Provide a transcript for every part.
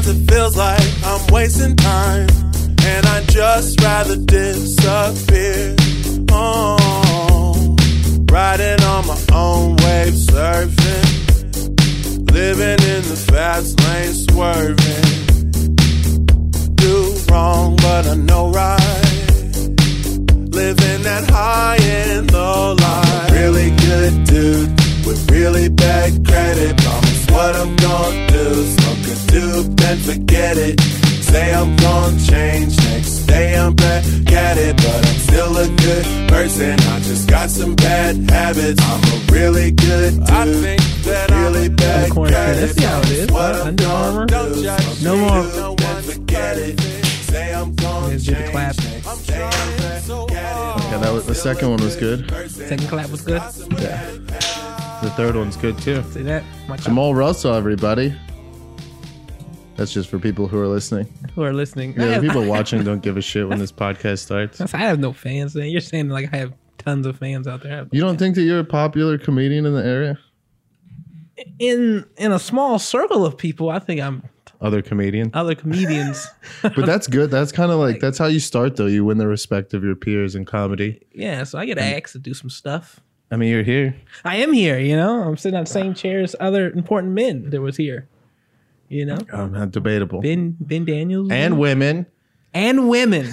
it feels like I'm wasting time, and I'd just rather disappear. Oh, riding on my own wave, surfing, living in the fast lane, swerving. Do wrong, but I know right. Living that high and low life. Really good dude with really bad credit. Promise what I'm gonna do. Smoke a dope, then forget it. Say I'm gonna change, next day I'm back at it. But I'm still a good person, I just got some bad habits. I'm a really good dude. I think that really I'm bad credit. See how it is. What I'm gonna do. No more. Then forget it. Say I'm gonna Let's do the change, clap. next day I'm back at it. Yeah, that was the second one was good. Second clap was good. Yeah. The third one's good too. See that? My clap. Jamal Russell, everybody. That's just for people who are listening. Who are listening? Yeah, the people watching don't give a shit when this podcast starts. I have no fans. You're saying like I have tons of fans out there. You don't think that you're a popular comedian in the area? In a small circle of people, I think I'm Other comedians? other comedians. But that's good. That's kind of like, that's how you start though. You win the respect of your peers in comedy. Yeah, so I get asked to do some stuff. I mean, you're here. I am here, you know. I'm sitting on the same chair as other important men that was here. You know? Not debatable. Ben Daniels. And women. And women.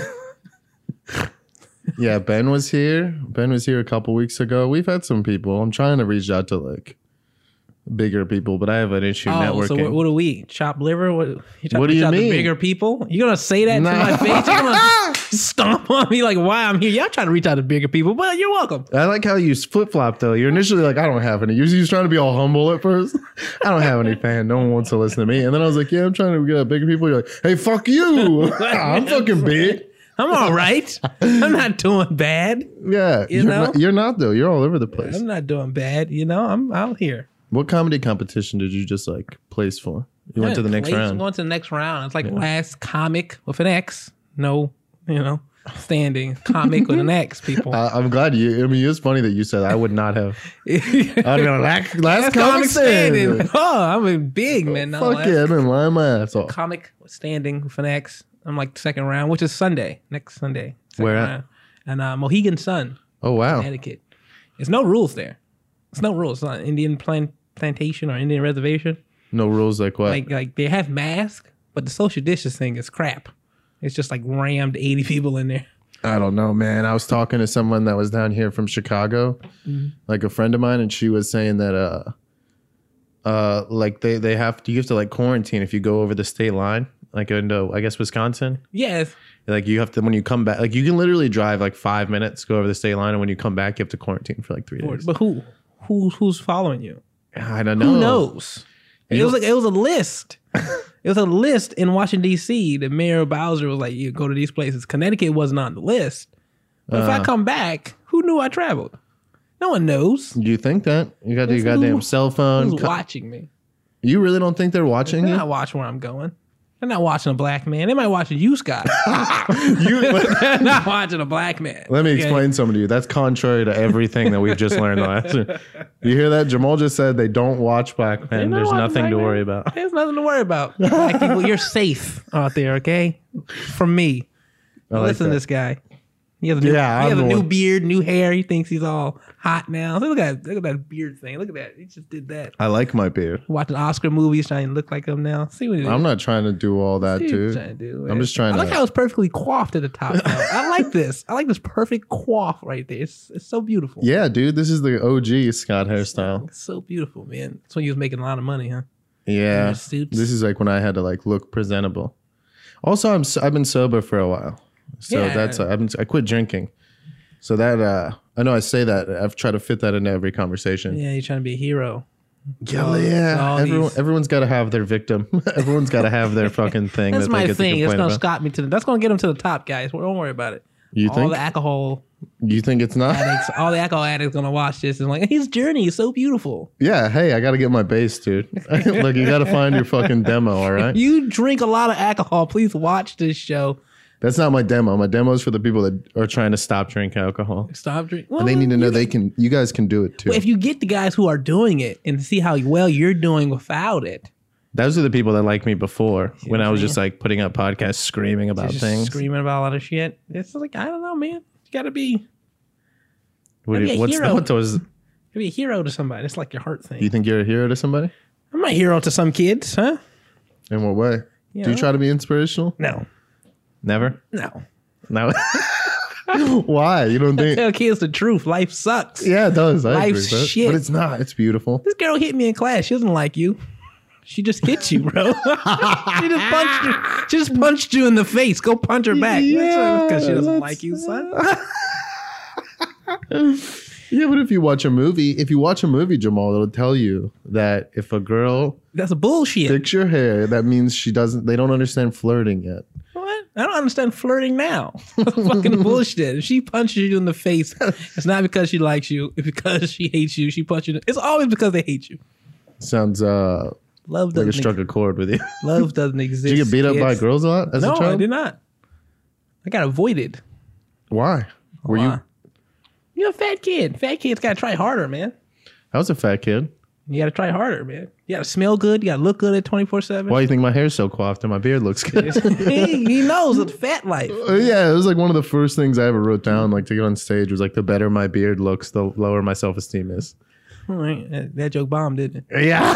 Yeah, Ben was here. Ben was here a couple weeks ago. We've had some people. I'm trying to reach out to like bigger people, but I have an issue networking. So what do we? Chop liver? What do you What do reach you out to mean? bigger people? You gonna say that to my face? You gonna stomp on me like why I'm here? Y'all trying to reach out to bigger people, but you're welcome. I like how you flip flop though. You're initially like, I don't have any. You're trying to be all humble at first. I don't have any fan. No one wants to listen to me. And then I was like, yeah, I'm trying to get bigger people. You're like, hey, fuck you. I'm fucking big. I'm all right. I'm not doing bad. Yeah, you're not though. You're all over the place. I'm not doing bad. You know, I'm out here. What comedy competition did you just like place for? You went to the next I'm round. going to the next round. It's like last comic with an X. No, you know, standing comic with an X. People. I'm glad you. I mean, it's funny that you said I would not have. I'd go last comic standing. Oh, I'm a big man. No, Fuck yeah, I've been lying my ass off. comic standing with an X. I'm like the second round, which is Sunday, next Sunday. Second Where at? round. And Mohegan Sun, Oh wow. Connecticut. There's no rules there. It's no rules. It's not Indian plantation or Indian reservation. No rules like what? Like they have masks, but the social distancing is crap. It's just like rammed 80 people in there. I don't know, man. I was talking to someone that was down here from Chicago, like a friend of mine, and she was saying that like you have to like quarantine if you go over the state line, like into I guess Wisconsin. Yes. Like you have to when you come back, like you can literally drive like 5 minutes, go over the state line, and when you come back, you have to quarantine for like 3 days. But who's following you? I don't know. Who knows? It was a list. It was a list in Washington D.C. The mayor Bowser was like, "You go to these places." Connecticut wasn't on the list. But if I come back, who knew I traveled? No one knows. Do you think that you got your goddamn cell phone? Who's watching me? You really don't think they're watching They're you? not watching where I'm going. They're not watching a black man. They might watching you, Scott. They're not watching a black man. Let me explain something to you. That's contrary to everything that we've just learned last. You hear that? Jamal just said they don't watch black men. There's nothing to worry about. There's nothing to worry about. Black people, you're safe out there, okay? From me. I like Listen that. to this guy. He has a new beard, new hair. He thinks he's all hot now. Look at that beard thing. Look at that. He just did that. I like my beard. Watching Oscar movies, trying to look like him now. See what he I'm not trying to do all that, dude. I'm just trying I to. like how it's perfectly coiffed at the top. Though. I like this. I like this perfect coif right there. It's so beautiful. Yeah, dude. This is the OG Scott hairstyle. It's so beautiful, man. That's when you was making a lot of money, huh? Yeah. Suits. This is like when I had to like look presentable. Also, I've been sober for a while, so Yeah. I quit drinking. So that I know I say that I've tried to fit that into every conversation. Yeah, you're trying to be a hero. Yeah. Everyone's got to have their victim. Everyone's got to have their fucking thing. That's that my they get thing. To It's complain gonna about. stop me that's gonna get them to the top, guys. Don't worry about it. You All think? the alcohol You think it's not? addicts, all the alcohol addicts gonna watch this and like his journey is so beautiful. Yeah. Hey, I got to get my bass, dude. Look, you got to find your fucking demo. All right. You drink a lot of alcohol, please watch this show. That's not my demo. My demo is for the people that are trying to stop drinking alcohol. Stop drinking. And they need to know you guys can do it too. Well, if you get the guys who are doing it and see how well you're doing without it, Those are the people that liked me before when I was saying? just like putting up podcasts screaming about Just things. screaming about a lot of shit. It's like, I don't know, man. You gotta be be a What's hero. what those? you gotta be a hero to somebody. It's like your heart thing. You think you're a hero to somebody? I'm a hero to some kids, huh? In what way? You Do you know? try to be inspirational? No. Never. No. No. Why? You don't think? Tell kids the truth. Life sucks. Yeah, it does. I agree, Life's but shit. it's not. It's beautiful. This girl hit me in class. She doesn't like you. She just hit you, bro. She just punched you. She just punched you in the face. Go punch her back. Yeah, Because she doesn't that's- like you, son. Yeah, but if you watch a movie, Jamal, it'll tell you that if a girl That's bullshit. picks your hair, that means they don't understand flirting yet. What? I don't understand flirting now. That's fucking bullshit. If she punches you in the face, it's not because she likes you. It's because she hates you. She punches you. It's always because they hate you. Sounds Love like doesn't it struck a chord with you. Love doesn't exist. Did you get beat up by kids. girls a lot as a No, child? I did not. I got avoided. Why? Were you? Why? You're a fat kid. Fat kids gotta try harder, man. I was a fat kid. You gotta try harder, man. You gotta smell good. You gotta look good at 24/7. Why do you think my hair's so coiffed and my beard looks good? he knows it's fat life. Yeah, it was like one of the first things I ever wrote down, like to get on stage, was like the better my beard looks, the lower my self-esteem is. All right. That joke bombed, didn't it? Yeah.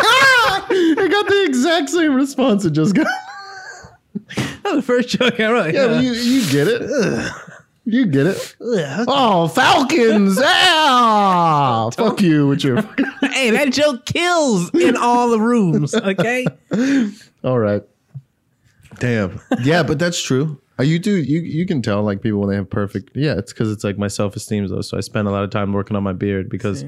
I got the exact same response it just got. That was the first joke I wrote. Yeah, but you get it. You get it. Ugh. Oh, Falcons! Ah, fuck you with your. Hey, that joke kills in all the rooms. Okay. All right. Damn. Yeah, but that's true. You can tell like people when they have perfect. Yeah, it's because it's like my self-esteem though. So I spend a lot of time working on my beard because,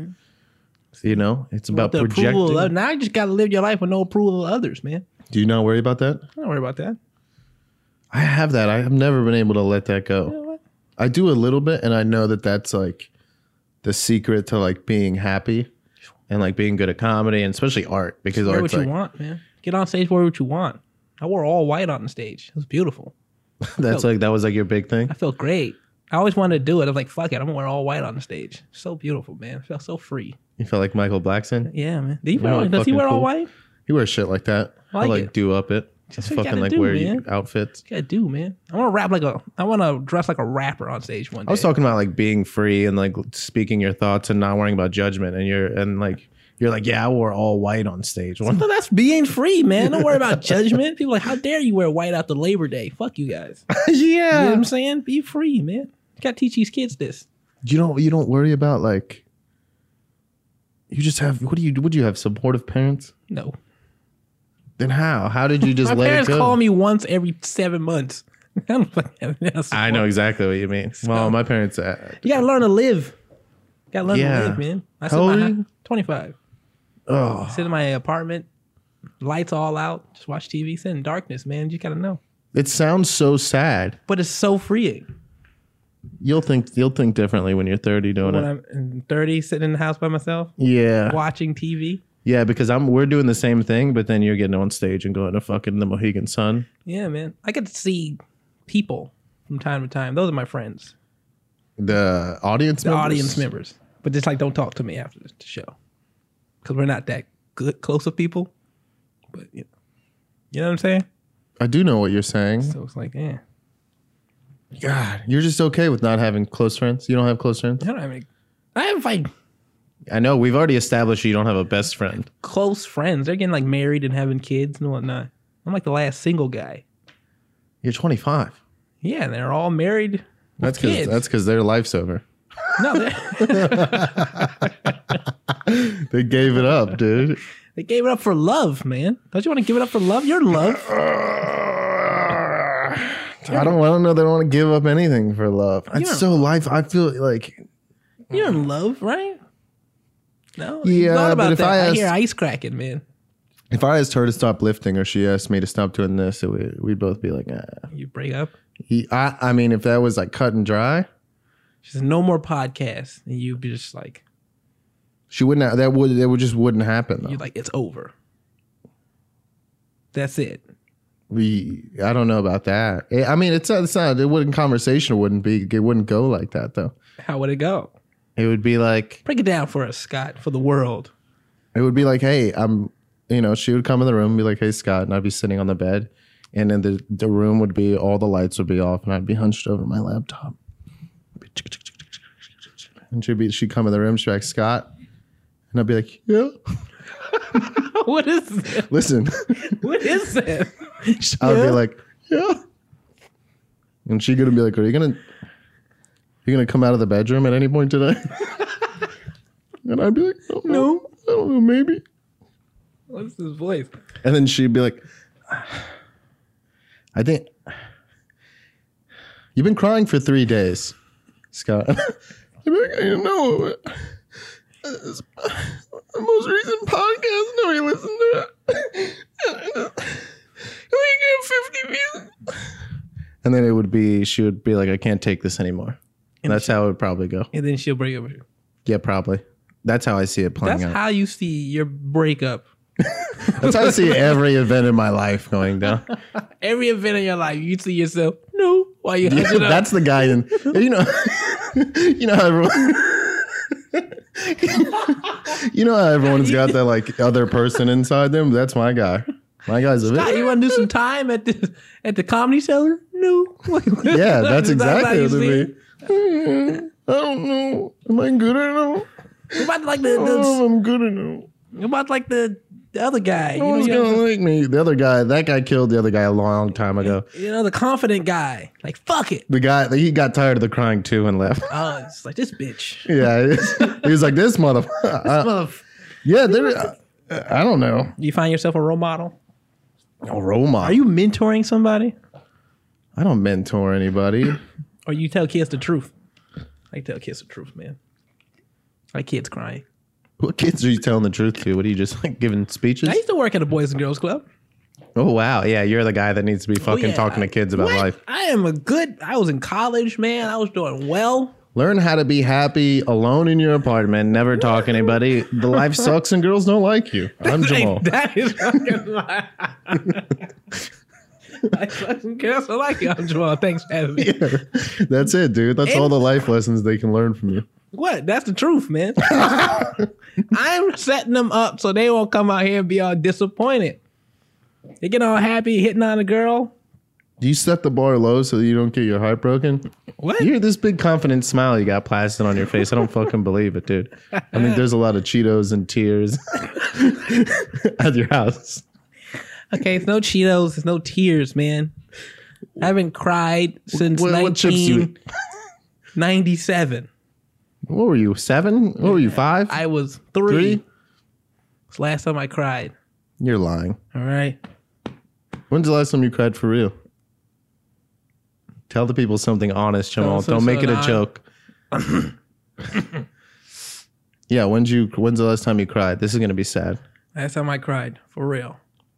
it's about The approval projecting. of, now you just gotta live your life with no approval of others, man. Do you not worry about that? Don't worry about that. I have that. I have never been able to let that go. You know what? I do a little bit, and I know that that's like the secret to like being happy and like being good at comedy and especially art because Wear art's what like you want, man. Get on stage, wear what you want. I wore all white on the stage. It was beautiful. that's like that was like your big thing. I felt great. I always wanted to do it. I was like, fuck it, I'm gonna wear all white on the stage. So beautiful, man. I felt so free. You felt like Michael Blackson. Yeah, man. Does he You know, wear, does he fucking wear all cool. white? He wears shit like that. I like He'll, like it. do up it. Just what you fucking gotta like do, wear man. outfits. Yeah, I do, man. I want to dress like a rapper on stage one day. I was talking about like being free and like speaking your thoughts and not worrying about judgment. And you're like, yeah, I wore all white on stage. No, that's being free, man. Don't worry about judgment. People are like, how dare you wear white after Labor Day? Fuck you guys. You know what I'm saying? Be free, man. You gotta teach these kids this. You don't worry about like. You just have would you have supportive parents? No. Then how? How did you just My let it parents go? call me once every 7 months. I don't fucking have no I support. know exactly what you mean. Well, my parents. You gotta learn to live. You gotta learn Yeah. to live, man. I How sit in old my are you? 25. Oh, Sit in my apartment, lights all out, just watch TV, sit in darkness, man. You gotta know. it sounds so sad. But it's so freeing. You'll think differently when you're 30 doing When it. I'm in 30, sitting in the house by myself, Yeah, watching TV. yeah, because we're doing the same thing, but then you're getting on stage and going to fucking the Mohegan Sun. Yeah, man. I get to see people from time to time. Those are my friends, The audience, the members? audience members. But just like, don't talk to me after the show because we're not that good, close of people. But you know what I'm saying? I do know what you're saying. So it's like, yeah, God, you're just okay with not having close friends. You don't have close friends. I don't have any. I have like I know we've already established you don't have a best friend. close friends. They're getting like married and having kids and whatnot. I'm like the last single guy. You're 25. Yeah, and they're all married. That's with kids. because their life's over. No, They gave it up, dude. they gave it up for love, man. Don't you want to give it up for love? You're in love. I don't know. They don't want to give up anything for love. It's You're- so life. I feel like You're in love, right? No. Yeah, you thought about but if that. I I asked- hear ice cracking, man. if I asked her to stop lifting or she asked me to stop doing this, we'd both be like, You break up. I mean, if that was like cut and dry, She says no more podcasts, and you'd be just like, she wouldn't. That would just wouldn't happen. Though. you're like, it's over. That's it. I don't know about that. I mean, it's not. It wouldn't. Conversation wouldn't be. It wouldn't go like that though. How would it go? It would be like. Break it down for us, Scott, for the world. It would be like, hey, I'm she would come in the room and be like, "Hey, Scott," and I'd be sitting on the bed, and then the room would be, all the lights would be off, and I'd be hunched over my laptop. And she'd come in the room, she'd be like, "Scott," and I'd be like, "Yeah." What is that? Listen. What is that? I'd be like, "Yeah." And she's gonna be like, "Are you gonna come out of the bedroom at any point today?" And I'd be like, "No, I don't know, maybe." What's his voice? And then she'd be like, "I think you've been crying for 3 days, Scott." I'd be like, "I know. It's the most recent podcast. Nobody listened to it. We get 50 views." And then she would be like, "I can't take this anymore." And that's how it would probably go. And then she'll break up with you. Yeah, probably. That's how I see it playing That's out. how you see your breakup. That's how I see every event in my life going down. Every event in your life, you see yourself, no, while you Yeah, that's the guy in, how everyone, how everyone's got that like other person inside them. That's my guy. My guy's a bit. Scott, you want to do some time at the Comedy Cellar? No. Yeah, that's exactly what what it would be. I don't know. Am I good enough? About like I'm good enough. about like the other guy. No one's gonna like me. The other guy, that guy killed the other guy a long time ago. The confident guy. Like, fuck it. The guy, he got tired of the crying too and left. Oh, it's like this bitch. Yeah, he was like, "This motherfucker." Yeah, I don't know. You find yourself a role model? A role model. Are you mentoring somebody? I don't mentor anybody. Or you tell kids the truth? I tell kids the truth, man. Like kids crying. What kids are you telling the truth to? What are you just like giving speeches? I used to work at a Boys and Girls Club. Oh, wow. Yeah, you're the guy that needs to be fucking talking to kids about life. I was in college, man. I was doing well. Learn how to be happy alone in your apartment, never talk to anybody. The life sucks and girls don't like you. I'm Jamal. That is fucking lie. Life sucks and girls don't like you. I'm Jamal. Thanks for having me. Yeah, that's it, dude. That's all the life lessons they can learn from you. What? That's the truth, man. I'm setting them up so they won't come out here and be all disappointed. They get all happy hitting on a girl. Do you set the bar low so that you don't get your heart broken? What? You're this big confident smile you got plastered on your face. I don't fucking believe it, dude. I think there's a lot of Cheetos and tears at your house. Okay, it's no Cheetos, it's no tears, man. I haven't cried since 1997. What were you, 7? What were you, 5? I was 3. It's the last time I cried. You're lying. All right. When's the last time you cried for real? Tell the people something honest, Jamal. Don't make it a joke. Yeah, when's the last time you cried? This is going to be sad. Last time I cried, for real.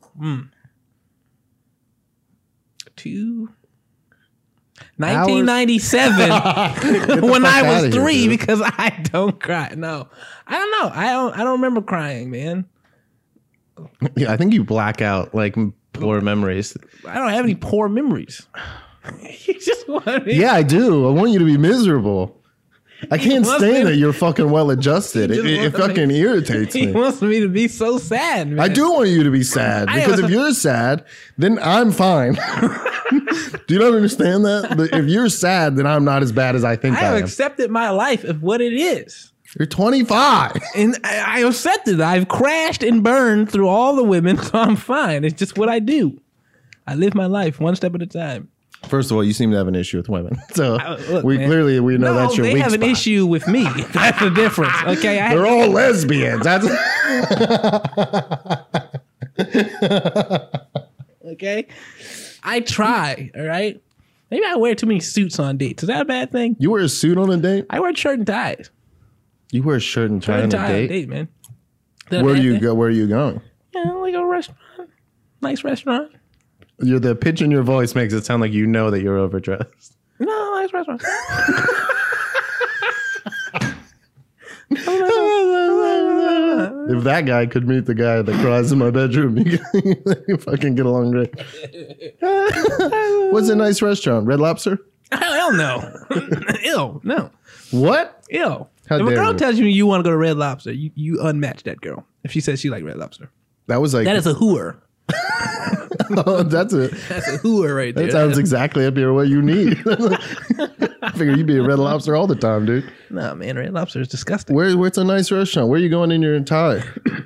1997 when I was 3 because I don't cry. No, I don't know. I don't remember crying, man. Yeah, I think you black out like poor memories. I don't have any poor memories. You just want me. Yeah, I do. I want you to be miserable. I can't stand that you're fucking well adjusted. It fucking irritates me. He wants me to be so sad, man. I do want you to be sad because if you're sad, then I'm fine. Do you not understand that? If you're sad, then I'm not as bad as I think I am. I have accepted my life of what it is. You're 25. And I accepted it. I've crashed and burned through all the women, so I'm fine. It's just what I do. I live my life one step at a time. First of all, you seem to have an issue with women. So look, we man, clearly know that's your weak spot. They have an issue with me. That's the difference. Okay, they're all lesbians. That's okay. I try. All right. Maybe I wear too many suits on dates. Is that a bad thing? You wear a suit on a date? I wear shirt and ties. You wear a shirt and tie on a date? Man. Where do you go? Where are you going? Yeah, like a restaurant. Nice restaurant. The pitch in your voice makes it sound like you know that you're overdressed. No, nice restaurant. If that guy could meet the guy that cries in my bedroom, you fucking get along great. What's a nice restaurant? Red Lobster? Hell no. Ew, no. What? Ew. How if a dare girl you? tells you want to go to Red Lobster, you unmatch that girl. If she says she like Red Lobster. That was like That is a hooer. oh, that's a hooer right there. that sounds exactly up here what you need. I figure you'd be a Red Lobster all the time, dude. Nah, man, Red Lobster is disgusting. Where's a nice restaurant? Where are you going in your Thai?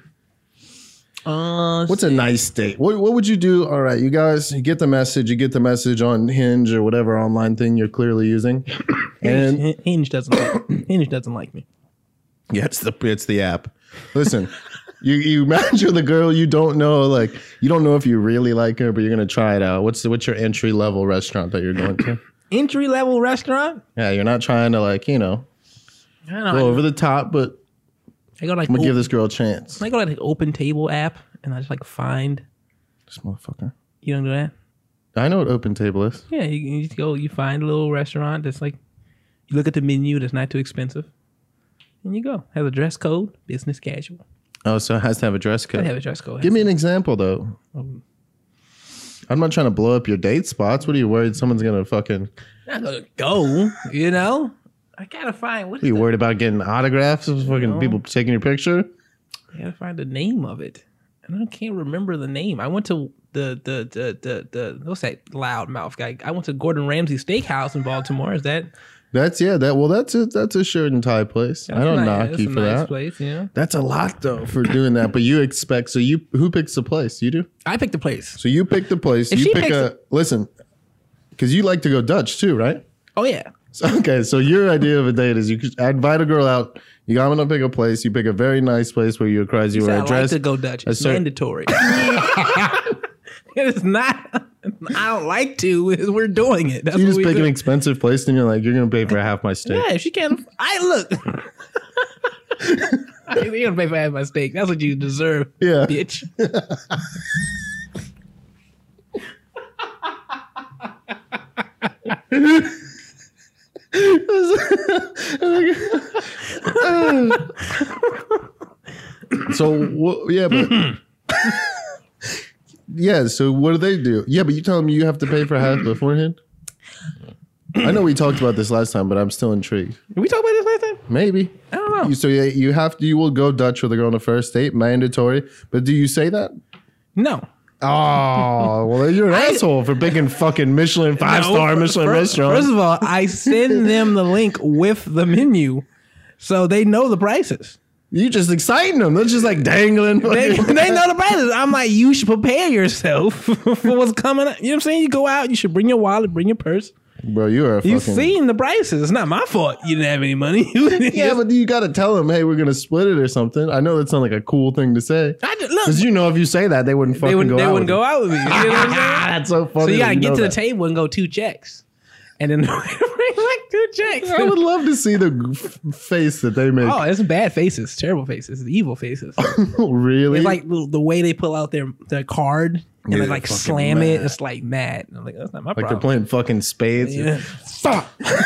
What's a nice date? What would you do? All right, you guys, you get the message. You get the message on Hinge or whatever online thing you're clearly using. And Hinge doesn't like me. yeah, it's the app. Listen, you match with a girl you don't know, like you don't know if you really like her, but you're gonna try it out. What's your entry level restaurant that you're going to? Entry level restaurant? Yeah, you're not trying to like go over the top, but I go like I'm gonna give this girl a chance. I go like Open Table app and I just like find. This motherfucker. You don't do that? I know what Open Table is. Yeah, you just go. You find a little restaurant that's like. You look at the menu that's not too expensive, and you go. Has a dress code, business casual. Oh, so it has to have a dress code. I have a dress code. Give me an example, though. I'm not trying to blow up your date spots. What are you worried someone's gonna fucking? Not gonna go. You know, I gotta find. Are you worried about getting autographs of fucking people taking your picture? I gotta find the name of it, and I can't remember the name. I went to the what's that loudmouth guy? I went to Gordon Ramsay Steakhouse in Baltimore. Is that? That's a shirt and tie place. I don't knock you for that. Place, yeah. That's a lot though for doing that. But you expect who picks the place? You do? I picked the place. So you pick the place. If you she pick picks listen, because you like to go Dutch too, right? Oh yeah. So your idea of a date is you could invite a girl out. You got to pick a place. You pick a very nice place where you wear a I dress. like to go Dutch. It's mandatory. It is not. I don't like to. We're doing it. That's you what just we pick do. an expensive place, and you're like, you're gonna pay for half my steak. Yeah, if she can't. Look. You're gonna pay for half my steak. That's what you deserve. Yeah. Bitch. So yeah, but yeah. So what do they do? Yeah, but you tell them you have to pay for half beforehand. I know we talked about this last time, but I'm still intrigued. Did we talk about this last time? Maybe. I don't know. So you will go Dutch with a girl on a first date, mandatory. But do you say that? No. Oh, well, you're an asshole for picking fucking Michelin 5-star Michelin restaurant. First of all, I send them the link with the menu, so they know the prices. You just exciting them. They're just like dangling. They know the prices. I'm like, you should prepare yourself for what's coming up. You know what I'm saying? You go out, you should bring your wallet, bring your purse. Bro, you are a fucking... You've seen the prices. It's not my fault you didn't have any money. Yeah, but you got to tell them, hey, we're going to split it or something. I know that's not like a cool thing to say. Look, because you know if you say that, they wouldn't fucking go out. They wouldn't go out with me. You know what I'm saying? That's so funny. So you got to get to the table and go 2 checks. And then bring like 2 checks. I would love to see the face that they make. Oh, it's bad faces. Terrible faces. Evil faces. Really? It's like the way they pull out their card and Yeah, they like fucking slam mad. it. It's like mad. I'm like, that's not my Like problem. they're playing fucking spades. Yeah. Fuck.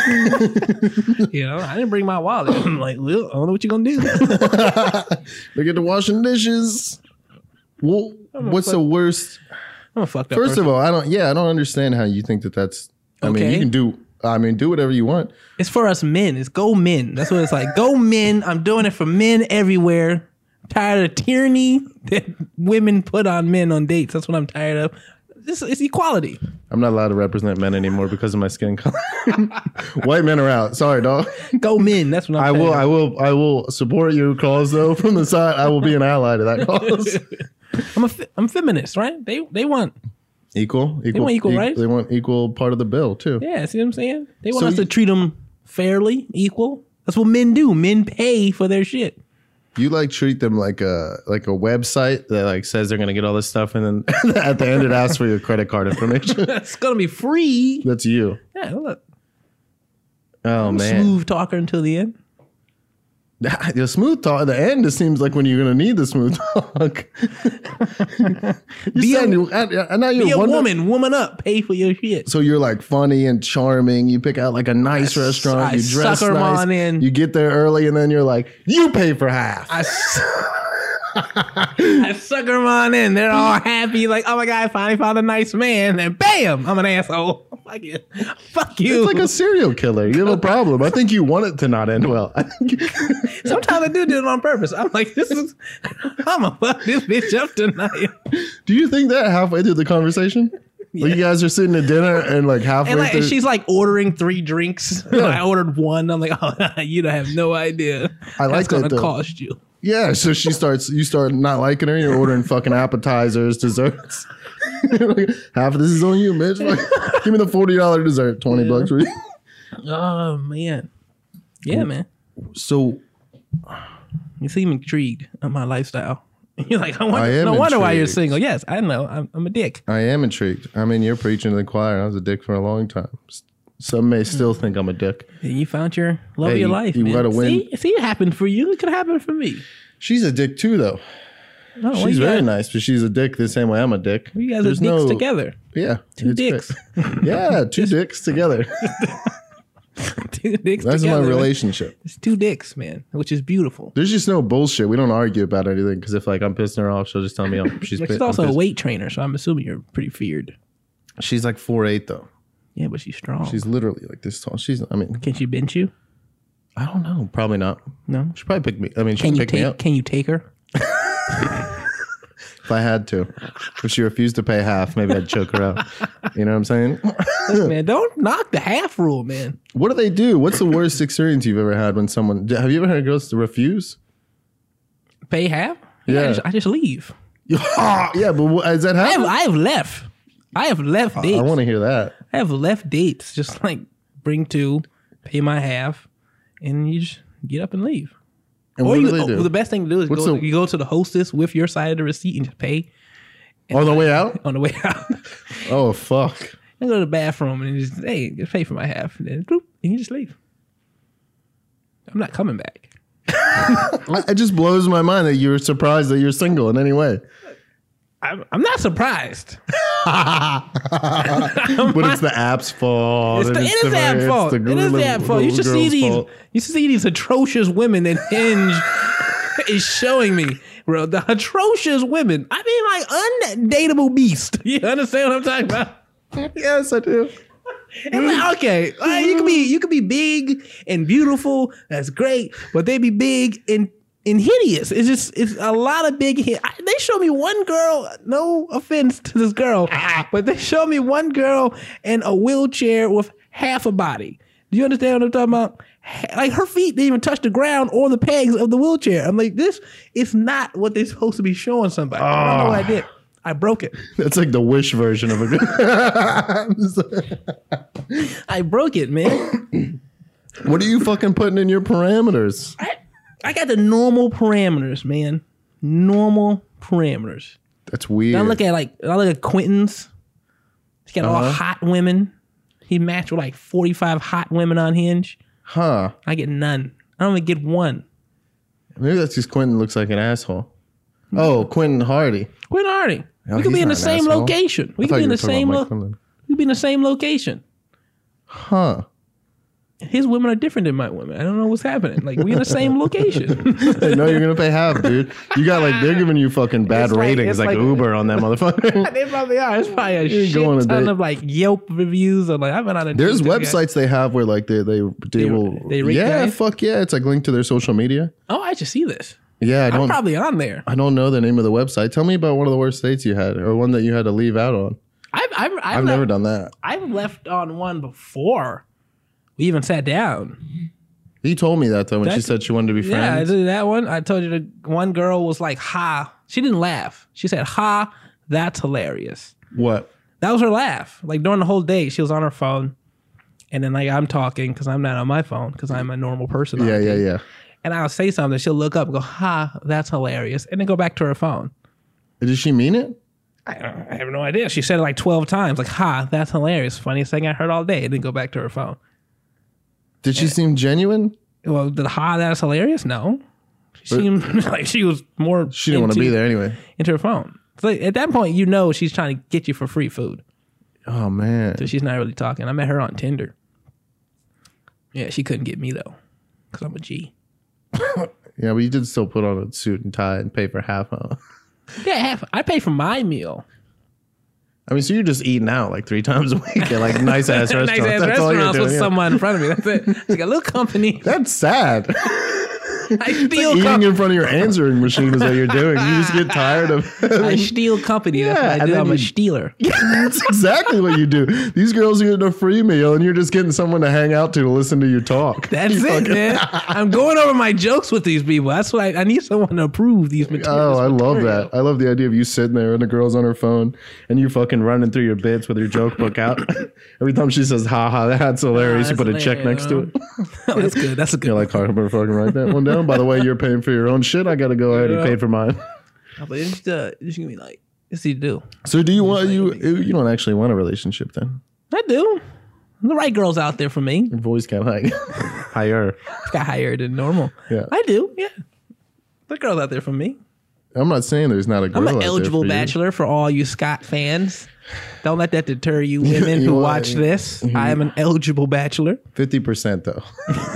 You know, I didn't bring my wallet. I'm like, well, I don't know what you're gonna do. They get to washing dishes. Well, what's the worst? I'm a fucked up. First of all, I don't understand how you think that's. I mean, Okay. you can do whatever you want. It's for us men. It's go men. That's what it's like. Go men. I'm doing it for men everywhere. I'm tired of the tyranny that women put on men on dates. That's what I'm tired of. It's equality. I'm not allowed to represent men anymore because of my skin color. White men are out. Sorry, dog. Go men. That's what I'm saying. I will support your cause though from the side. I will be an ally to that cause. I'm feminist, right? They want. Equal, want equal rights? They want equal part of the bill too. Yeah, see what I'm saying? They want So us to treat them fairly, equal. That's what men do. Men pay for their shit. You like treat them like a website that like says they're gonna get all this stuff, and then at the end it asks for your credit card information. It's gonna be free. That's you. Yeah, look. Oh man, Smooth talker until the end. the smooth talk at the end. It seems like when you're gonna need the smooth talk. Be a woman. woman up, pay for your shit. So you're like funny and charming. You pick out like a nice restaurant. I You dress sucker 'em nice. on in. You get there early, and then you're like, you pay for half. I sucker them on in. They're all happy, like, oh my god, I finally found a nice man, and bam, I'm an asshole. Fuck you. It's like a serial killer. You have a problem. I think you want it to not end well. Sometimes I do it on purpose. I'm like, I'm gonna fuck this bitch up tonight. Do you think that halfway through the conversation? Yeah. Like you guys are sitting at dinner and like halfway through. And she's like ordering 3 drinks. Yeah. I ordered 1. I'm like, oh, you don't have no idea. I like That's that, gonna though. cost you. Yeah, so you start not liking her. You're ordering fucking appetizers, desserts. Like, half of this is on you, bitch. Like, give me the $40 dessert, $20 for you. Oh man, yeah, man. So You seem intrigued at my lifestyle. You're like, no am wonder why you're intrigued. single. Yes, I know. I'm a dick. I am intrigued. I mean, you're preaching to the choir. I was a dick for a long time. Some may still think I'm a dick. And you found your love of Hey, your life, you man. gotta win. See, it happened for you. It could happen for me. She's a dick too, though. No, well, She's you very guys, nice, but she's a dick the same way I'm a dick. You guys are dicks together. Yeah. 2 it's dicks. great. Yeah, 2 dicks together. 2 dicks That's together. my relationship. It's 2 dicks, man, which is beautiful. There's just no bullshit. We don't argue about anything because if like I'm pissing her off, she'll just tell me she's But pissed. she's also a weight trainer, so I'm assuming you're pretty feared. She's like 4'8" though. Yeah, but she's strong. She's literally like this tall. Can she bench you? I don't know. Probably not. No. She'd probably pick me. I mean, she Can can you pick me up Can you take her? if I had to. If she refused to pay half, maybe I'd choke her out. You know what I'm saying? Listen, man, don't knock the half rule, man. What do they do? What's the worst experience you've ever had when someone? Have you ever had girls to refuse? Pay half? Yeah. I just leave. Yeah, but has that happened? I have left. I have left dates. I want to hear that. I have left dates. Just like bring 2, pay my half, and you just get up and leave. And Or what you, do they do? the best thing to do is you go to the hostess with your side of the receipt and just pay On the way out? on the way out. Oh, fuck. And go to the bathroom and just, hey, just pay for my half. And then, boop, and you just leave. I'm not coming back. It just blows my mind that you're surprised that you're single in any way. I'm not surprised. But it's the app's fault. It is the app fault. It is the app fault. You should see these. You should see these atrocious women that Hinge is showing me, bro. The atrocious women. I mean, like undateable beast. You understand what I'm talking about? Yes, I do. And like, okay, you could be big and beautiful. That's great, but they be big and hideous. It's a lot of big. They show me one girl. No offense to this girl, but they show me one girl in a wheelchair with half a body. Do you understand what I'm talking about? Like her feet didn't even touch the ground or the pegs of the wheelchair. I'm like, this is not what they're supposed to be showing somebody. I don't know what I did. I broke it. That's like the Wish version of it. I broke it, man. What are you fucking putting in your parameters? I got the normal parameters, man. Normal parameters. That's weird. I look at Quentin's. He's got all hot women. He matched with like 45 hot women on Hinge. Huh. I get none. I don't even get one. Maybe that's just Quentin looks like an asshole. Oh, Quentin Hardy. Quentin Hardy. No, We could he's be in not the an same asshole. location. We I could thought be you in were the talking same about Mike Conlon. we could be in the same location. Huh. His women are different than my women. I don't know what's happening. Like we in the same location. Hey, no, you're gonna pay half, dude. You got like they're giving you fucking bad It's like- ratings, it's like, like- Uber on that motherfucker. They probably are. It's probably a You shit go on a ton date. of like Yelp reviews or like I've been on a There's date with this guy. websites they have where like they will they rate yeah, guys? fuck yeah. It's like linked to their social media. Oh, I should see this. Yeah, I'm probably on there. I don't know the name of the website. Tell me about one of the worst dates you had, or one that you had to leave out on. I've never done that. I've left on one before. We even sat down. He told me that though when she That's- said she wanted to be Yeah, I friends. did that one. I told you the one girl was like, "Ha!" She didn't laugh. She said, "Ha! That's hilarious." What? That was her laugh. Like during the whole day, she was on her phone, and then like I'm talking because I'm not on my phone because I'm a normal person. on Yeah, the yeah, date. yeah. And I'll say something. She'll look up and go, "Ha! That's hilarious," and then go back to her phone. Did she mean it? I have no idea. She said it like 12 times. Like, "Ha! That's hilarious." Funniest thing I heard all day, and then go back to her phone. Did she seem genuine? Well, did "Ha! That's hilarious"? No. She seemed like she was more. She didn't want to be there anyway. Into her phone. So at that point, you know she's trying to get you for free food. Oh man. So she's not really talking. I met her on Tinder. Yeah, she couldn't get me though, because I'm a G. Yeah, but you did still put on a suit and tie and pay for half. Huh? Yeah, I pay for my meal. I mean, so you're just eating out like 3 times a week at like nice ass restaurants. Nice ass That's all you're restaurants doing. with Yeah. someone in front of me. That's it. It's like a little company. That's sad. I steal Eating company. in front of your answering machine is what you're doing. You just get tired of. I steal company. That's Yeah, what I and do. then I'm a you- stealer. That's exactly what you do. These girls are getting a free meal, and you're just getting someone to hang out to listen to you talk. That's You it, fucking- man. I'm going over my jokes with these people. That's what I need someone to approve these materials. Oh, I love that. I love the idea of you sitting there and the girl's on her phone and you fucking running through your bits with your joke book out. Every time she says, ha ha, that's hilarious, you that's put a check hilarious, next to it. That's good. That's a good You're one. like, I'm gonna fucking write that one down. By the way, you're paying for your own shit. I gotta go ahead and pay for mine. But it's just gonna be like, it's you do. So do you want you don't actually want a relationship then? I do. The right girl's out there for me. Your voice got high. Higher. Got higher than normal. Yeah. I do. Yeah. The girl's out there for me. I'm not saying there's not a girl. I'm out an there eligible for you. bachelor for all you Scott fans. Don't let that deter you women You who are- watch this. I am an eligible bachelor. 50% though.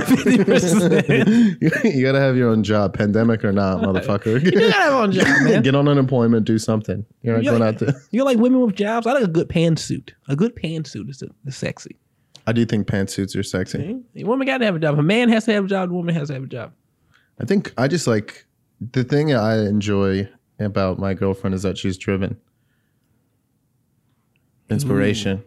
50%. You gotta have your own job, pandemic or not, motherfucker. You gotta have on job, man. Get on unemployment, do something. You're not You going like, out to. you like women with jobs? I like a good pantsuit. A good pantsuit is sexy. I do think pantsuits are sexy. A woman got to have a job. A man has to have a job. A woman has to have a job. I think I just like the thing I enjoy about my girlfriend is that she's driven. Inspiration.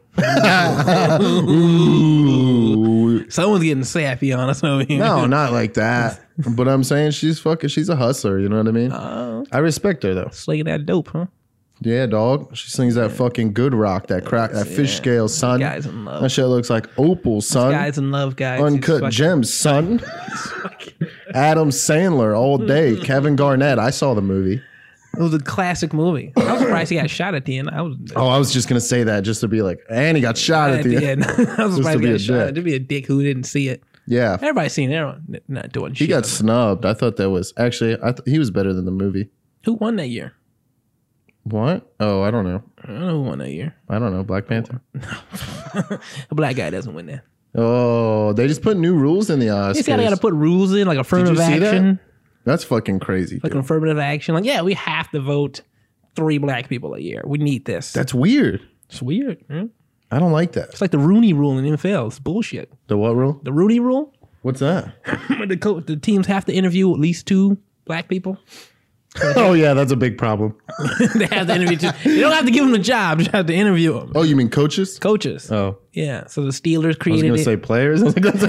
Ooh. Someone's getting sappy on us over here. No, not like that. But I'm saying she's a hustler. You know what I mean? Oh, I respect her though. slinging that dope, huh? Yeah, dog. She slings that fucking good rock, that crack, that fish scale, son. Guys in love. That shit looks like opal, son. Guys in love, guys. Uncut He's gems, son. Adam Sandler all day. Kevin Garnett. I saw the movie. It was a classic movie. I was surprised he got shot at the end. I was I was just gonna say that just to be like, and he got shot at the end. I was surprised to he be a got shot. dick. To be a dick who didn't see it. Yeah, Everybody's seen it. Not doing he shit. got snubbed. I thought that was actually he was better than the movie. Who won that year? What? Oh, I don't know. I don't know who won that year. I don't know. Black Panther. A black guy doesn't win that. Oh, they just put new rules in the Oscars. They got to put rules in, like affirmative see that? action. That's fucking crazy. Like dude. affirmative action. Like, yeah, we have to vote 3 black people a year. We need this. That's weird. It's weird. Huh? I don't like that. It's like the Rooney rule in the NFL. It's bullshit. The what rule? The Rooney rule, What's that? the teams have to interview at least 2 black people. Oh yeah, that's a big problem. They have to interview 2. You don't have to give them the job. You have to interview them. Oh, you mean coaches? Coaches. Oh, Yeah. So the Steelers I was created gonna it. say players. I was like, that's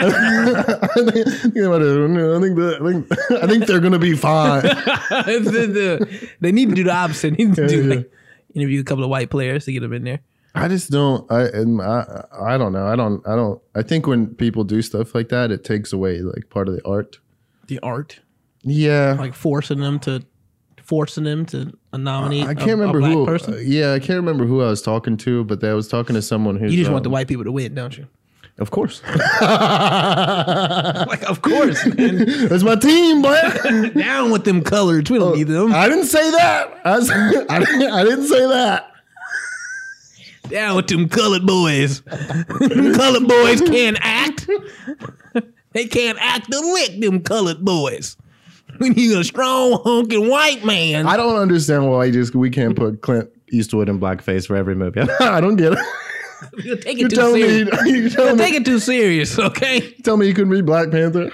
I think they're gonna be fine. They need to do the opposite. They need to do Yeah. like interview a couple of white players to get them in there. I just don't. I don't know. I think when people do stuff like that, it takes away like part of the art. The art, Yeah, like forcing them to nominate. I can't remember a black who. person. Yeah, I can't remember who I was talking to, but I was talking to someone who's. You just want the white people to win, don't you? Of course, Like, of course, man. that's my team, boy. Down with them colors. We don't need them. I didn't say that. I didn't say that. Down with them colored boys. Them colored boys can't act. They can't act a lick, them colored boys. We need a strong, honking white man. I don't understand why we can't put Clint Eastwood in blackface for every movie. I don't get it. You'll take You it too tell me. serious. You You'll tell take me. it too serious, okay? Tell me you couldn't read Black Panther.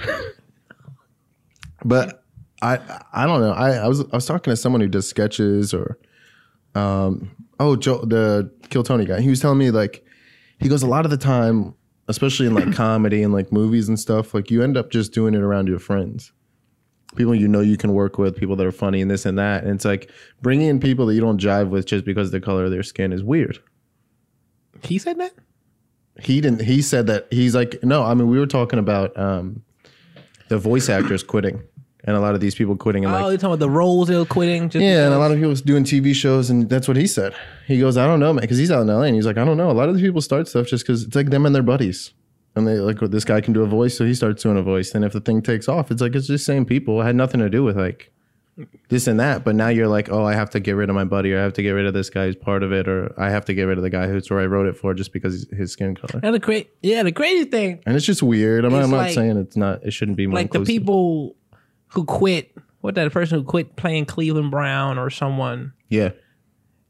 But I don't know. I was talking to someone who does sketches or Joe, the Kill Tony guy. He was telling me like he goes a lot of the time, especially in like comedy and like movies and stuff, like you end up just doing it around your friends. People you know you can work with, people that are funny and this and that. And it's like bringing in people that you don't jive with just because of the color of their skin is weird. He said that? He didn't. He said that he's like, no, I mean, we were talking about the voice actors quitting and a lot of these people quitting. And Oh, like, you're talking about the roles they were quitting? Just yeah, and a because? lot of people doing TV shows, and that's what he said. He goes, I don't know, man, because he's out in LA, and he's like, I don't know. A lot of the people start stuff just because it's like them and their buddies. And they like, this guy can do a voice, so he starts doing a voice. And if the thing takes off, it's like, it's just same people. It had nothing to do with like this and that. But now you're like, oh, I have to get rid of my buddy, or I have to get rid of this guy who's part of it, or I have to get rid of the guy who I wrote it for just because his skin color. And the crazy thing, And it's just weird. I'm It's not like- saying it shouldn't be more like the inclusive. people who quit, the person who quit playing Cleveland Brown or someone, Yeah.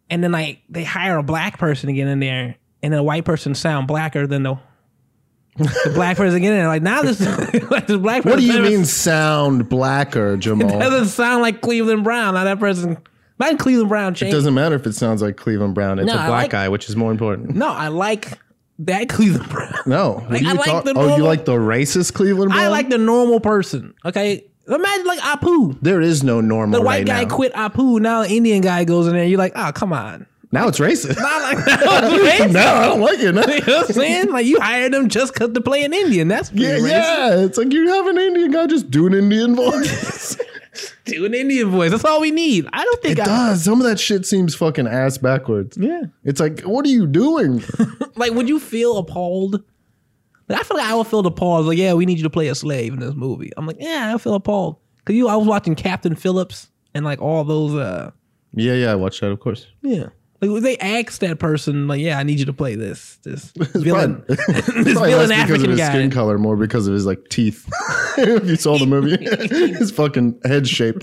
and then like they hire a black person to get in there, and then a white person sound blacker than the black person get in there. Like now this, like this black person. What do you mean sound blacker, Jamal? It doesn't sound like Cleveland Brown. Now that person, not Cleveland Brown It changed. doesn't matter if it sounds like Cleveland Brown. It's No, a I black like- guy, which is more important. No, I like that Cleveland Brown. No. What Like, are I you like talk- the Oh, you normal- like the racist Cleveland Brown? I like the normal person. Okay, imagine like Apu. There is no normal The white right guy now. quit Apu. Now the Indian guy goes in there. You're like, oh, come on. Now it's racist. Not like that. No, I don't like it. No. You know what I'm saying? Like you hired them just because to play an Indian. That's pretty Yeah, racist. yeah. It's like you have an Indian guy just doing Indian voice. Do an Indian voice. That's all we need. I don't think It does. Some of that shit seems fucking ass backwards. Yeah. It's like, what are you doing? Like, would you feel appalled? Like, I feel like I would feel appalled. Like, yeah, we need you to play a slave in this movie. I'm like, yeah, I feel appalled. Cause I was watching Captain Phillips and like all those. Yeah, I watched that, of course. Yeah. Like they asked that person, like, yeah, I need you to play this It's villain, probably- this probably villain less because of African his guy. skin color, more because of his like teeth. If you saw the movie, his fucking head shape.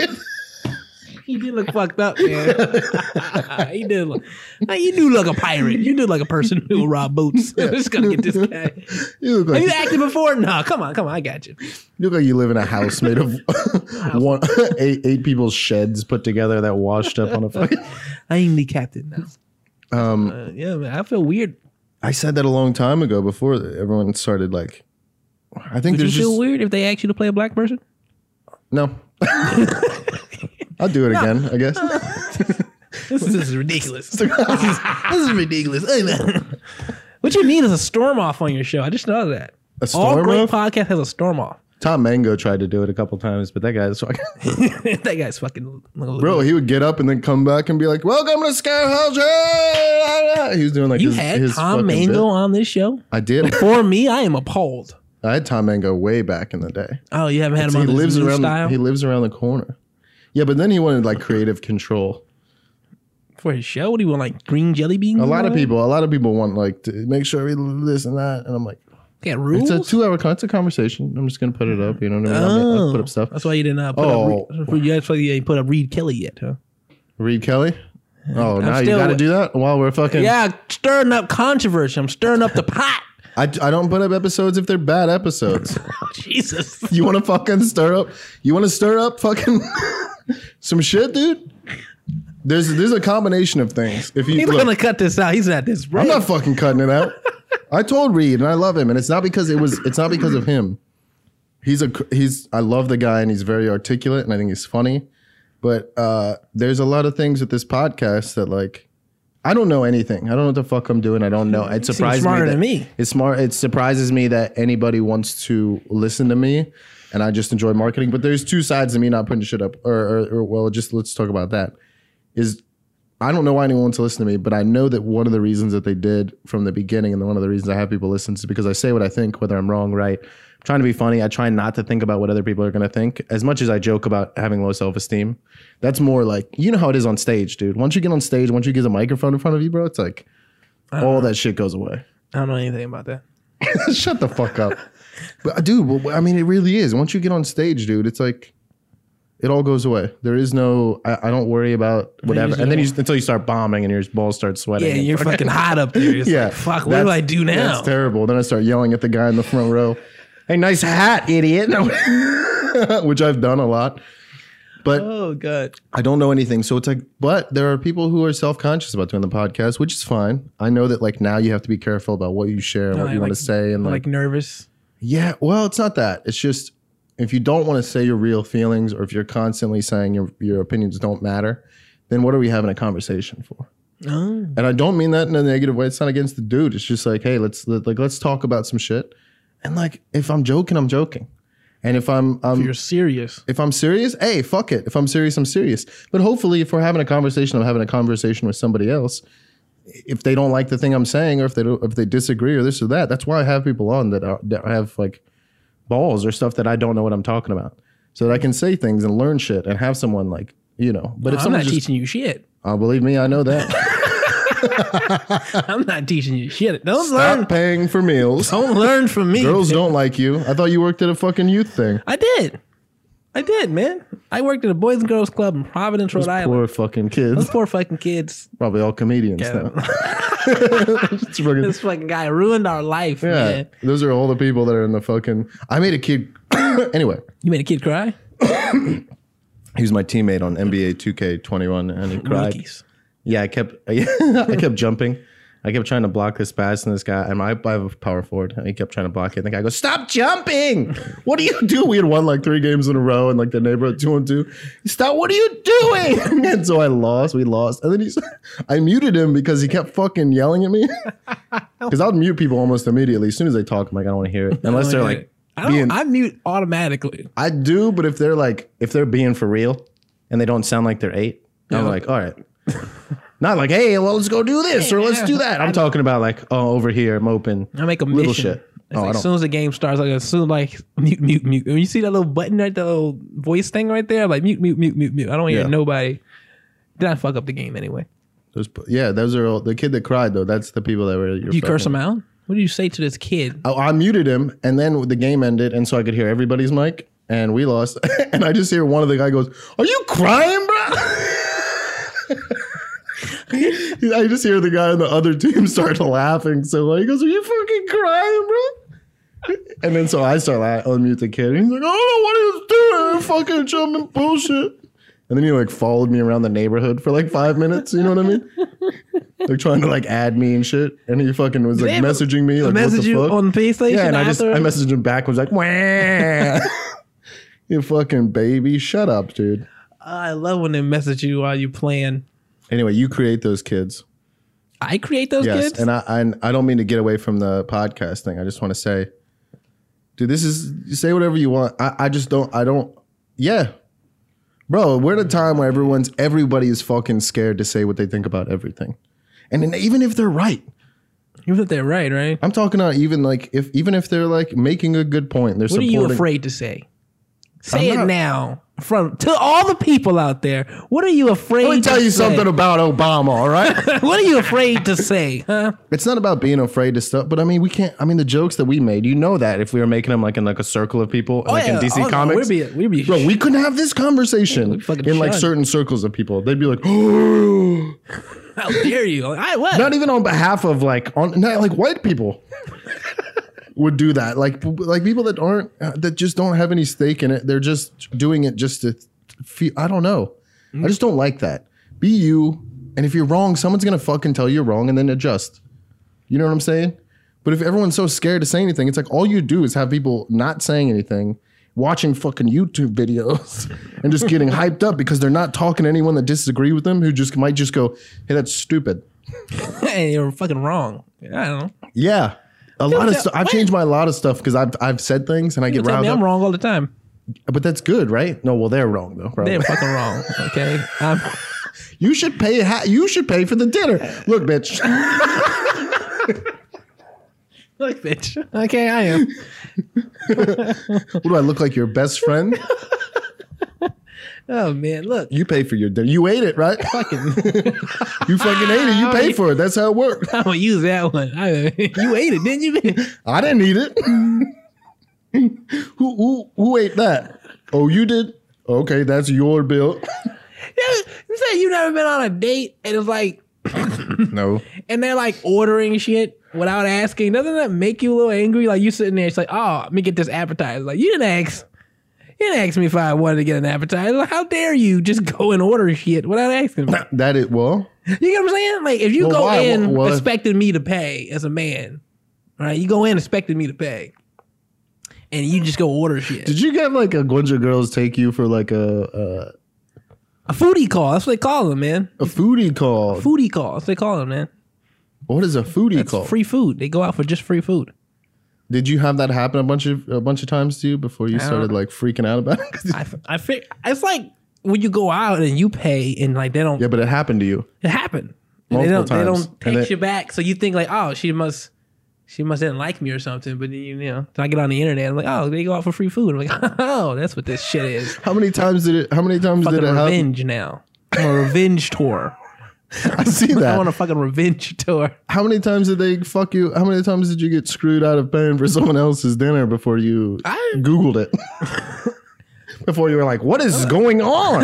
He did look fucked up, man. He did look. Like, you do look a pirate. You do like a person who will rob boats. I'm just gonna get this guy. You look Have like you acted before? No, come on, I got you. you look like you live in a house made of eight people's sheds put together that washed up on a fucking. I am the captain now. Yeah, man, I feel weird. I said that a long time ago before everyone started like. I think Would you there's feel just weird if they asked you to play a black person? no. I'll do it again, I guess. This is ridiculous. this is ridiculous. Hey, man. What you need is a storm off on your show. I just know that. A All storm great off? podcast has a storm off. Tom Mango tried to do it a couple times, but that guy's fucking. That guy's fucking. Bro, he would get up and then come back and be like, "Welcome to Skyhouse." He was doing like You his, had his Tom fucking Mango bit. on this show? I did. For me, I am appalled. I had Tom Mango way back in the day. Oh, you haven't had him He on this lives new around. style? He lives around the corner. Yeah, but then he wanted like creative control. For his show? What do you want, like green jelly beans? A lot of people want like to make sure we do this and that, and I'm like, Got rules? it's a 2-hour it's a conversation. I'm just gonna put it up. You know what I mean? I'll put up stuff. That's why you didn't put Oh. up. That's why you didn't put up Reed Kelly yet, huh? Reed Kelly. Oh, now you still- got to do that while we're fucking. Yeah, stirring up controversy. I'm stirring up the pot. I don't put up episodes if they're bad episodes. Jesus. You want to fucking stir up? You want to stir up fucking some shit, dude? There's a combination of things. If you He's look, gonna cut this out. He's not this. I'm not fucking cutting it out. I told Reed and I love him, and it's not because of him. I love the guy and he's very articulate and I think he's funny. But there's a lot of things with this podcast that like I don't know anything. I don't know what the fuck I'm doing. I don't know. It surprises smarter me. than me. It's smart. It surprises me that anybody wants to listen to me, and I just enjoy marketing. But there's two sides of me not putting shit up. Or well, just let's talk about that. Is I don't know why anyone wants to listen to me, but I know that one of the reasons that they did from the beginning, and one of the reasons I have people listen is because I say what I think, whether I'm wrong, right. I'm trying to be funny. I try not to think about what other people are going to think. As much as I joke about having low self-esteem, that's more like, you know how it is on stage, dude. Once you get on stage, once you get a microphone in front of you, bro, it's like all that shit goes away. I don't know anything about that. Shut the fuck up. But dude, well, I mean, it really is. Once you get on stage, dude, it's like it all goes away. There is no, I don't worry about whatever. And then until you start bombing and your balls start sweating. Yeah, and you're fucking hot up there. It's yeah. like, fuck, what do I do now? That's terrible. Then I start yelling at the guy in the front row. Hey, nice hat, idiot. Which I've done a lot. But Oh, God. I don't know anything. So it's like, but there are people who are self-conscious about doing the podcast, which is fine. I know that like now you have to be careful about what you share and what you want to say. And like nervous. yeah, well, it's not that. It's just if you don't want to say your real feelings, or if you're constantly saying your opinions don't matter, then what are we having a conversation for? Oh. And I don't mean that in a negative way. It's not against the dude. It's just like, hey, let's talk about some shit. And like, if I'm joking, I'm joking. And if You're serious. if I'm serious, hey, fuck it. If I'm serious, I'm serious. But hopefully, if we're having a conversation, I'm having a conversation with somebody else. If they don't like the thing I'm saying, or if they disagree, or this or that, that's why I have people on that have like balls or stuff that I don't know what I'm talking about, so that I can say things and learn shit and have someone like, you know. But if I'm someone not teaching you shit. believe me, I know that. I'm not teaching you shit. Don't Stop learn. paying for meals. Don't learn from me. Girls don't like you. I thought you worked at a fucking youth thing. I did. I did, man. I worked at a Boys and Girls Club in Providence, Rhode Island. Poor fucking Those kids. poor fucking kids. Probably all comedians Yeah. now. It's fucking- This fucking guy ruined our life, yeah, man. those are all the people that are in the fucking. I made a kid. Anyway, You made a kid cry? he was my teammate on NBA 2K21, and he cried. Rookies. Yeah, I kept jumping. I kept trying to block this pass, and this guy, and I have a power forward, and he kept trying to block it. And the guy goes, "Stop jumping! What do you do?" We had won like 3 games in a row, and like the neighborhood 2-2. Stop! What are you doing? And so I lost. We lost, and then I muted him because he kept fucking yelling at me. Because I'll mute people almost immediately as soon as they talk. I'm like, I don't want to hear it unless they're like being. I mute automatically. I do, but if they're being for real, and they don't sound like they're 8, I'm like, all right. Not like, hey, well, let's go do this or let's do that. I'm talking about like, oh, over here, moping. I make a little mission. shit. It's Oh, like I as don't. soon as the game starts, like as soon like mute. When you see that little button right, the little voice thing right there, like mute. I don't hear Yeah. nobody. Then I fuck up the game anyway. Those are all the kid that cried though. That's the people that were. You curse him out? What do you say to this kid? I muted him, and then the game ended, and so I could hear everybody's mic, and we lost. And I just hear one of the guy goes, "Are you crying, bro?" I just hear the guy on the other team start laughing. So he goes, "Are you fucking crying, bro?" And then so I start laughing, unmute the kid. He's like, "I don't know what he was doing, fucking jumping bullshit." And then he like followed me around the neighborhood for like 5 minutes. You know what I mean? Like trying to like add me and shit. And he fucking was like messaging me like, message what the you fuck? on PlayStation? Yeah, and I after? messaged him back. Was like, "Wah." You fucking baby, shut up, dude. I love when they message you while you playing. Anyway, you create those kids. I create those Yes, kids. and I don't mean to get away from the podcast thing. I just want to say, dude, this is say whatever you want. I just don't. Yeah, bro, we're at a time where everybody is fucking scared to say what they think about everything, and then even if they're right, Even if they're right? I'm talking about even if they're like making a good point. They're What are supporting. you afraid to say? Say I'm it not- now. To all the people out there, what are you afraid Let me tell to you say? something about Obama, all right? What are you afraid to say, huh? It's not about being afraid to stuff, but I mean, we can't. I mean, the jokes that we made, you know that if we were making them like in like a circle of people, like in DC Comics, We'd be bro, we couldn't have this conversation we'd fucking in like shut. certain circles of people. They'd be like, oh, how dare you? Like, what? not even on behalf of not like white people would do that. Like people that aren't that just don't have any stake in it. They're just doing it just to feel. I don't know. I just don't like that. Be you, and if you're wrong, someone's gonna fucking tell you're wrong and then adjust. You know what I'm saying? But if everyone's so scared to say anything, it's like all you do is have people not saying anything, watching fucking YouTube videos, and just getting hyped up because they're not talking to anyone that disagree with them, who just might just go, "Hey, that's stupid." Hey, you're fucking wrong. I don't know. Yeah, a lot of tell- stuff. I've changed my lot of stuff because I've said things and I You get tell riled me up. I'm wrong all the time. But that's good, right? No, well, they're wrong though. Probably. They're fucking wrong. Okay. You should pay. You should pay for the dinner. Look, bitch. Look, bitch. Okay, I am. What do I look like? Your best friend? Oh man, look. You pay for your dinner. You ate it, right? Fucking. You fucking ate it. You paid for it. That's how it worked. I'm gonna use that one. You ate it, didn't you? I didn't eat it. Who ate that? Oh, you did? Okay, that's your bill. You said you never been on a date and it's like, No. and they're like ordering shit without asking. Doesn't that make you a little angry? Like you sitting there, it's like, oh, let me get this appetizer. Like you didn't ask me if I wanted to get an appetizer. Like, how dare you just go and order shit without asking me? That it well. You get what I'm saying? Like if you Well, go why? in Well, expecting me to pay as a man, right? You go in expecting me to pay, and you just go order shit. Did you get like a bunch of girls take you for like a foodie call. That's what they call them, man. foodie call? Foodie call. That's what they call them, man. What is a foodie That's call? free food. They go out for just free food. Did you have that happen a bunch of times to you before you don't- started like freaking out about it? I think it's like when you go out and you pay and like they don't. Yeah, but it happened to you. It happened. And Multiple they times. don't And text they- you back, so you think like, oh, she must didn't like me or something. But then you know, so I get on the internet, I'm like, oh, they go out for free food. I'm like, oh, that's what this shit is. How many times did it Fucking happen? revenge now. I'm a revenge tour. I see I that. want a fucking revenge tour. How many times did they fuck you? How many times did you get screwed out of paying for someone else's dinner before you Googled it? Before you were like, what is going on?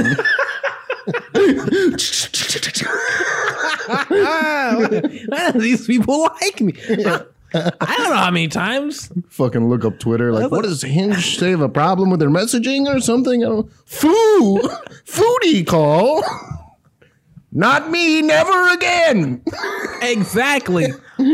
Why do these people like me? I don't know how many times. Fucking look up Twitter. Like, what does Hinge say? Have a problem with their messaging or something? I don't. Foodie call. Not me. Never again. Exactly.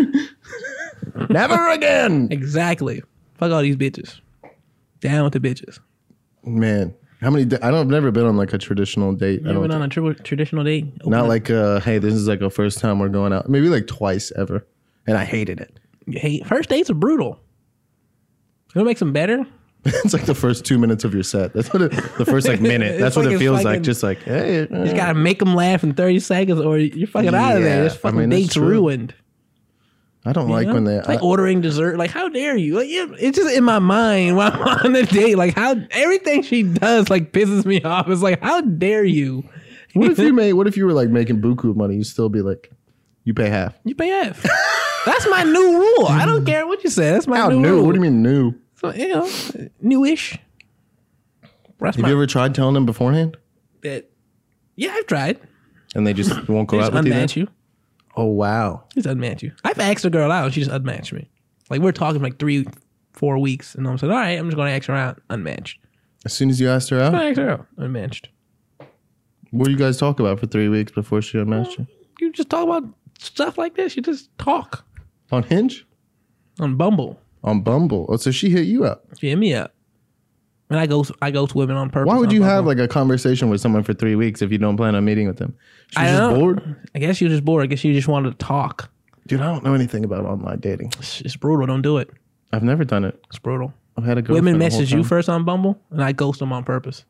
Never again. Exactly. Fuck all these bitches. Down with the bitches. Man, how many? I've never been on like a traditional date. You ever been on a traditional date? Not like, hey, this is like a first time we're going out. Maybe like twice ever, and I hated it. You hate first dates are brutal. You know what makes them better? It's like the first 2 minutes of your set. That's what the first like minute. That's what it feels like. Just like, hey, you just gotta make them laugh in 30 seconds, or you're fucking out of there. This fucking date's ruined. I don't like when they it's like ordering dessert. Like, how dare you? Like, it's just in my mind while I'm on the date. Like, how everything she does like pisses me off. It's like, how dare you? What if you were like making buku money? You still be like, you pay half. You pay half. That's my new rule. I don't care what you say. That's my new rule. What do you mean new? So, newish. Have you ever tried telling them beforehand? Yeah, I've tried. And they just won't go out with you? Unmatch you. Oh, wow. Just unmatch you. I've asked a girl out and she just unmatched me. Like, we're talking like 3-4 weeks. And I'm saying, all right, I'm just going to ask her out. Unmatched. As soon as you asked her out? I asked her out. Unmatched. What do you guys talk about for 3 weeks before she unmatched you? You just talk about stuff like this. You just talk. On Hinge? On Bumble. On Bumble. Oh, so she hit you up. She hit me up. And I go to women on purpose. Why would you have like a conversation with someone for 3 weeks if you don't plan on meeting with them? She was just bored? I guess she was just bored. I guess she just wanted to talk. Dude, I don't know anything about online dating. It's brutal. Don't do it. I've never done it. It's brutal. I've had a girlfriend. Women message you first on Bumble, and I ghost them on purpose.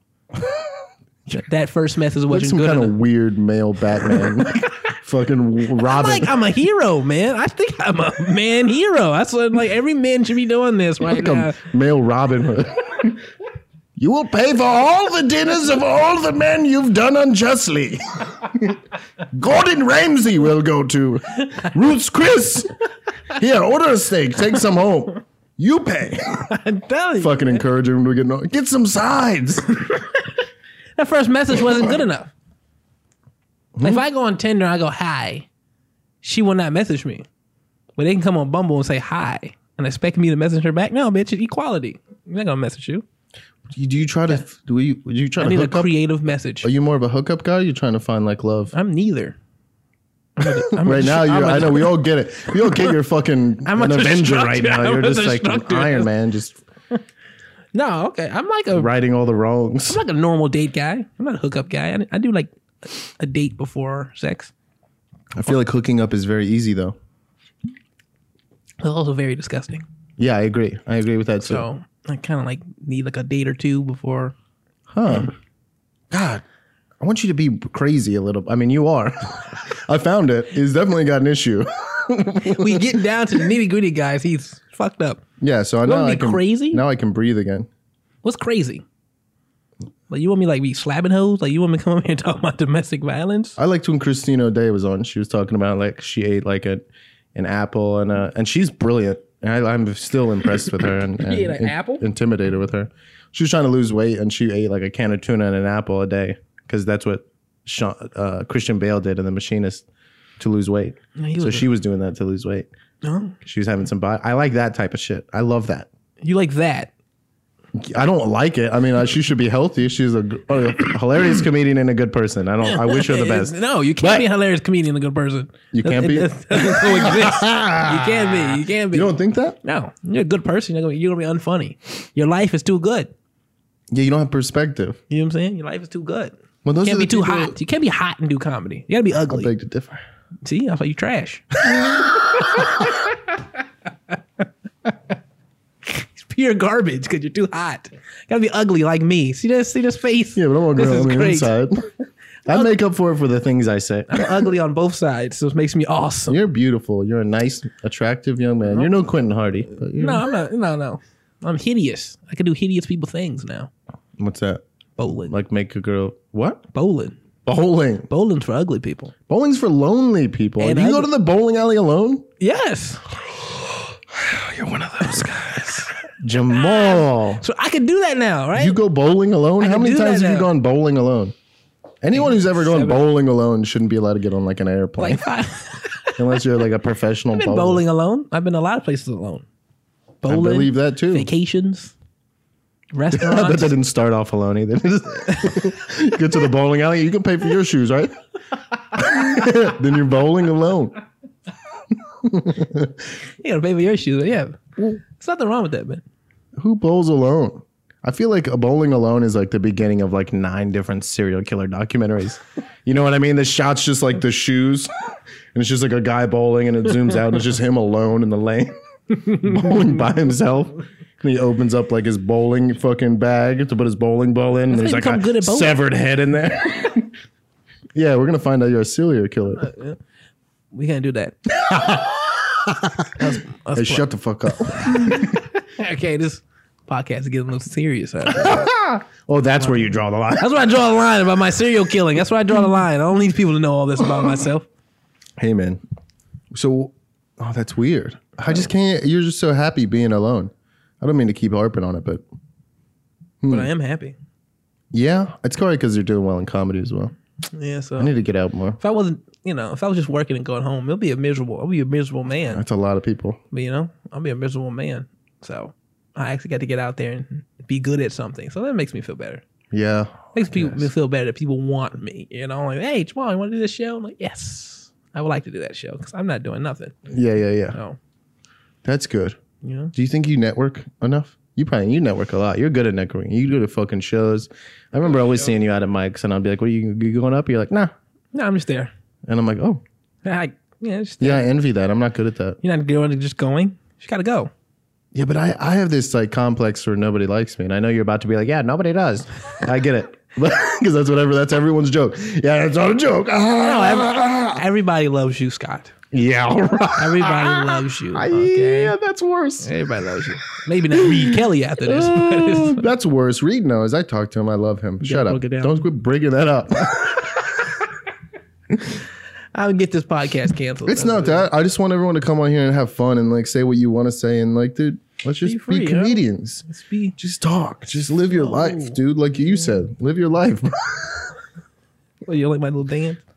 That first message wasn't some good kind enough. of weird male Batman. Fucking Robin. I'm a hero, man. I think I'm a man hero. That's what like every man should be doing this right now. A male Robin Hood. You will pay for all the dinners of all the men you've done unjustly. Gordon Ramsay will go to. Ruth's Chris. Here, order a steak. Take some home. You pay. I'm telling you. Fucking encourage him to get some sides. That first message wasn't good enough. Like if I go on Tinder and I go hi, she will not message me. But they can come on Bumble and say hi and expect me to message her back. No, bitch, it's equality. I'm not gonna message you. Do you try to? Would you try I to need hook a up? creative message. Are you more of a hookup guy? Or are you trying to find like love? I'm neither. Right now, I know we all get it. We all get your fucking I'm an a Avenger right destructor. now. You're I'm a just like an destructor. Iron Man, just No, okay. I'm like a righting all the wrongs. I'm like a normal date guy. I'm not a hookup guy. I do like a date before sex. I feel like hooking up is very easy though. It's also very disgusting. Yeah, I agree. I agree with that too. So I kind of like need like a date or two before. Huh. God, I want you to be crazy a little. I mean, you are. I found it. He's definitely got an issue. We get down to the nitty gritty, guys. He's fucked up. Yeah, so You now want I me can crazy? Now I can breathe again. What's crazy? Like you want me like be slapping hoes? Like you want me to come over here and talk about domestic violence? I liked when Christina O'Day was on. She was talking about like she ate like an apple and she's brilliant. And I'm still impressed with her and You ate an apple? Intimidated with her. She was trying to lose weight and she ate like a can of tuna and an apple a day because that's what Christian Bale did in The Machinist to lose weight. So she was doing that to lose weight. No, She was having some body. I like that type of shit. I love that. you like that? I don't like it. I mean, she should be healthy. She's a hilarious comedian and a good person. I wish her the best. No, you can't be a hilarious comedian and a good person. You can't be? It doesn't coexist. You can't be. You can't be. You don't think that? No, you're a good person. You're gonna be unfunny. Your life is too good. Yeah, you don't have perspective. You know what I'm saying? Your life is too good. Well, those You can't are be the too people- hot. You can't be hot and do comedy. You gotta be I ugly. beg to differ. See, that's why you trash. It's pure garbage because you're too hot. You gotta be ugly like me. See this face? Yeah, but I'm This gonna is on the great. inside. I make up for it for the things I say. I'm ugly on both sides, so it makes me awesome. You're beautiful. You're a nice, attractive young man. You're no Quentin Hardy. But you're, No, I'm not. No. I'm hideous. I can do hideous people things now. What's that? Bowling. Like make a girl what? Bowling. Bowling. Bowling's for ugly people. Bowling's for lonely people. And Do you go ugly- to the bowling alley alone? Yes. You're one of those guys. Jamal. So I can do that now, right? You go bowling alone? How can many do times that have you now. gone bowling alone? Anyone who's ever gone 7. bowling alone shouldn't be allowed to get on like an airplane like 5. unless you're like a professional I've been bowler. bowling alone. I've been a lot of places alone. I Bowling, believe that too. vacations, I bet restaurants. that didn't start off alone either. Get to the bowling alley. You can pay for your shoes, right? Then you're bowling alone. You gotta pay for your shoes. Yeah, there's nothing wrong with that, man. Who bowls alone? I feel like a bowling alone is like the beginning of like 9 different serial killer documentaries. You know what I mean? The shot's just like the shoes, and it's just like a guy bowling, and it zooms out, and it's just him alone in the lane, bowling by himself. And he opens up like his bowling fucking bag to put his bowling ball in, and there's how like you become good a at bowling. severed head in there. Yeah, we're gonna find out you're a serial killer. We can't do that. Hey, shut the fuck up. Okay, this podcast is getting a little serious. Oh, that's where you draw the line. That's where I draw the line about my serial killing. That's where I draw the line. I don't need people to know all this about myself. Hey, man. So, oh, that's weird. I just can't. You're just so happy being alone. I don't mean to keep harping on it, but But I am happy. yeah, it's probably because you're doing well in comedy as well. Yeah, so I need to get out more. if I wasn't, if I was just working and going home, I'll be a miserable man. That's a lot of people. But I'll be a miserable man. So I actually got to get out there and be good at something. So that makes me feel better. Yeah. Makes me feel better that people want me. Like, hey, Jamal, you want to do this show? I'm like, yes, I would like to do that show because I'm not doing nothing. Yeah. So, That's good. you know, Do you think you network enough? You network a lot. You're good at networking. You go to fucking shows. I remember always seeing you out at mics, and I'd be like, "What are you going up?" You're like, "Nah," no, I'm just there. and I'm like, "Oh, Just yeah, I envy that. I'm not good at that." You're not going to just going. You just got to go. Yeah, but I have this like complex where nobody likes me, and I know you're about to be like, "Yeah, nobody does." I get it, because that's everyone's joke. Yeah, that's not a joke. Everybody loves you, Scott. Yeah, all right. Everybody loves you. Okay? Yeah, that's worse. Everybody loves you. Maybe not Reed Kelly after this. But it's, That's worse. Reed knows. I talk to him. I love him. Shut up. broke it down. Don't quit bringing that up. I'll get this podcast canceled. It's not that. I just want everyone to come on here and have fun and like say what you want to say and like, dude, let's just free, be you know? comedians. Let's be. Just talk. Just live your life, dude. Like you said, live your life. Oh, you like my little dance?